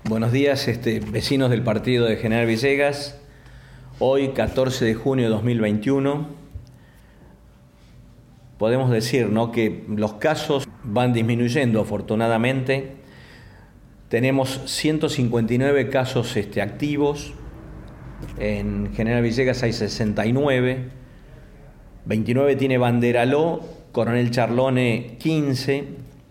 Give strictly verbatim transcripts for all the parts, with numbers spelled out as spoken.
Buenos días, este, vecinos del partido de General Villegas. Hoy, catorce de junio de dos mil veintiuno, podemos decir, ¿no?, que los casos van disminuyendo afortunadamente. Tenemos ciento cincuenta y nueve casos este, activos. En General Villegas hay sesenta y nueve. veintinueve tiene Banderaló, Coronel Charlone quince.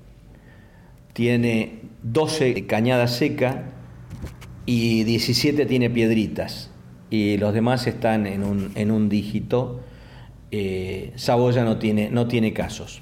Tiene doce Cañada Seca y diecisiete tiene Piedritas. Y los demás están en un, en un dígito. Eh, Saboya no tiene, no tiene casos.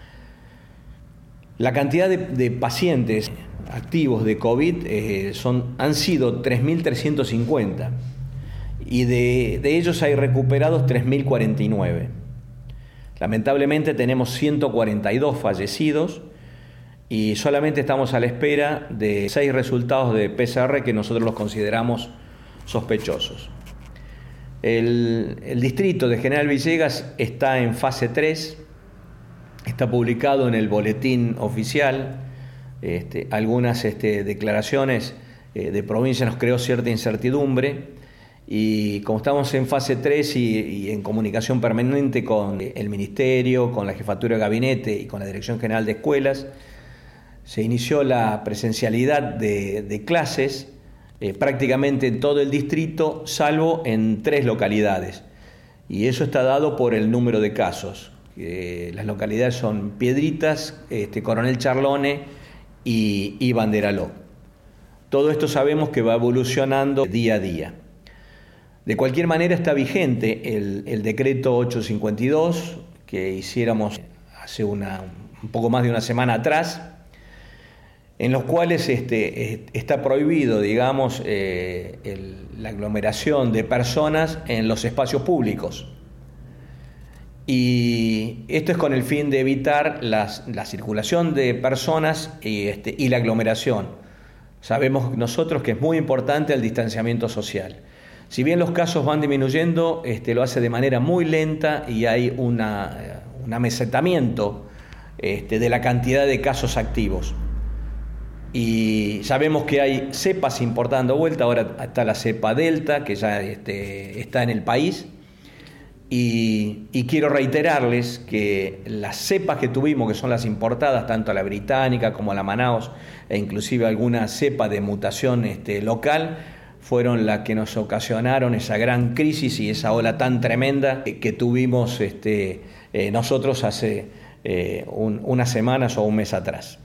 La cantidad de, de pacientes activos de COVID eh, son, han sido tres mil trescientos cincuenta y de, de ellos hay recuperados tres mil cuarenta y nueve. Lamentablemente tenemos ciento cuarenta y dos fallecidos y solamente estamos a la espera de seis resultados de P C R que nosotros los consideramos sospechosos. El, el distrito de General Villegas está en fase tres, está publicado en el boletín oficial. Este, algunas este, declaraciones eh, de provincia nos creó cierta incertidumbre y como estamos en fase tres y, y en comunicación permanente con el Ministerio, con la Jefatura de Gabinete y con la Dirección General de Escuelas, se inició la presencialidad de, de clases eh, prácticamente en todo el distrito, salvo en tres localidades. Y eso está dado por el número de casos. Eh, las localidades son Piedritas, este, Coronel Charlone y, y Banderaló. Todo esto sabemos que va evolucionando día a día. De cualquier manera está vigente el, el decreto ochocientos cincuenta y dos que hiciéramos hace una, un poco más de una semana atrás, en los cuales este, está prohibido, digamos, eh, el, la aglomeración de personas en los espacios públicos. Y esto es con el fin de evitar las, la circulación de personas y, este, y la aglomeración. Sabemos nosotros que es muy importante el distanciamiento social. Si bien los casos van disminuyendo, este, lo hace de manera muy lenta y hay una, un amesetamiento este, de la cantidad de casos activos. Y sabemos que hay cepas importando vuelta. Ahora está la cepa Delta, que ya este, está en el país. Y, y quiero reiterarles que las cepas que tuvimos, que son las importadas, tanto a la británica como a la Manaus, e inclusive alguna cepa de mutación este, local, fueron las que nos ocasionaron esa gran crisis y esa ola tan tremenda que, que tuvimos este, eh, nosotros hace eh, un, unas semanas o un mes atrás.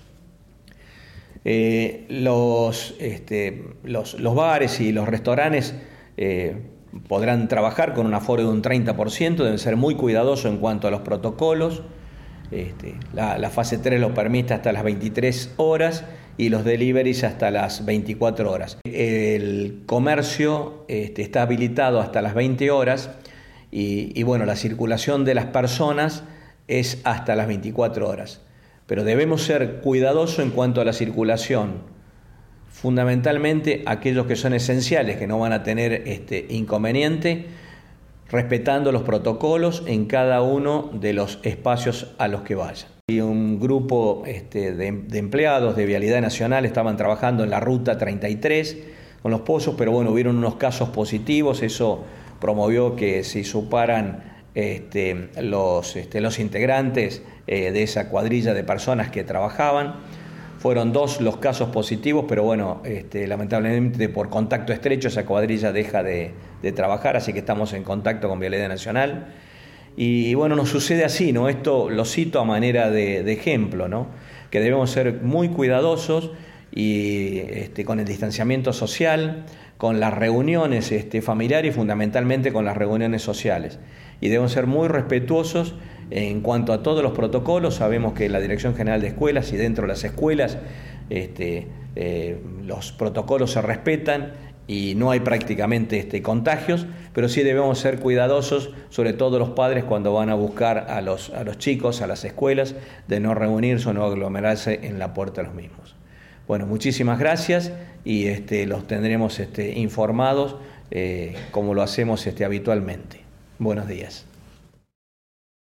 Eh, los, este, los, los bares y los restaurantes eh, podrán trabajar con un aforo de un treinta por ciento, deben ser muy cuidadosos en cuanto a los protocolos. Este, la, la fase tres lo permite hasta las veintitrés horas y los deliveries hasta las veinticuatro horas. El comercio este, está habilitado hasta las veinte horas y, y bueno, la circulación de las personas es hasta las veinticuatro horas. Pero debemos ser cuidadosos en cuanto a la circulación, fundamentalmente aquellos que son esenciales, que no van a tener este inconveniente, respetando los protocolos en cada uno de los espacios a los que vayan. Y un grupo este, de, de empleados de Vialidad Nacional estaban trabajando en la ruta treinta y tres con los pozos, pero bueno, hubieron unos casos positivos, eso promovió que se suparan Este, los, este, los integrantes eh, de esa cuadrilla de personas que trabajaban. Fueron dos los casos positivos, pero bueno, este, lamentablemente por contacto estrecho esa cuadrilla deja de, de trabajar, así que estamos en contacto con Vialidad Nacional. Y bueno, nos sucede así, ¿no? Esto lo cito a manera de, de ejemplo, ¿no? Que debemos ser muy cuidadosos y este, con el distanciamiento social, con las reuniones este, familiares y fundamentalmente con las reuniones sociales. Y debemos ser muy respetuosos en cuanto a todos los protocolos. Sabemos que la Dirección General de Escuelas y dentro de las escuelas este, eh, los protocolos se respetan y no hay prácticamente este, contagios, pero sí debemos ser cuidadosos, sobre todo los padres cuando van a buscar a los, a los chicos a las escuelas, de no reunirse o no aglomerarse en la puerta de los mismos. Bueno, muchísimas gracias y este, los tendremos este, informados eh, como lo hacemos este, habitualmente. Buenos días.